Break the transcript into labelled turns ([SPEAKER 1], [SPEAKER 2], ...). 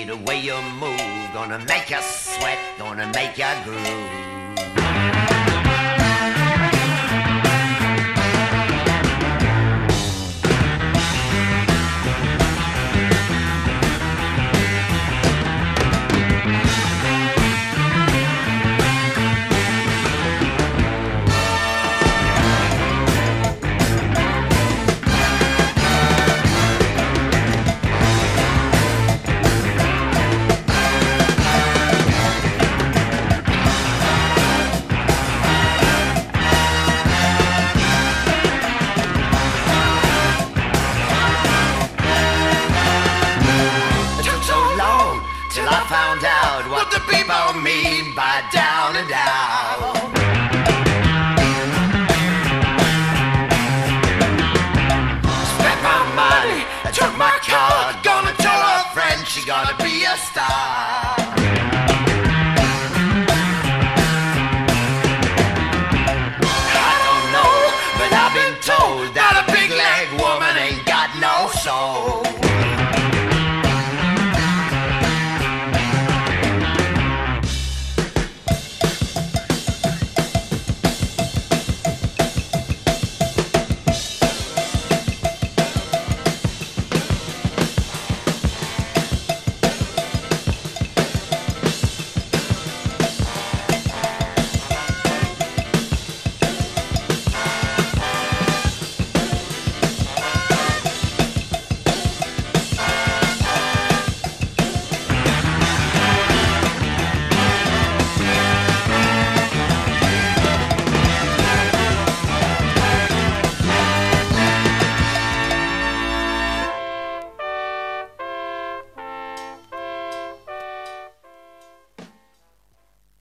[SPEAKER 1] way, the way you move, gonna make you sweat, gonna make you groove. Till I found out what the people mean by down and out. Spent my money, I took my card, gonna tell her friend she gotta be a star.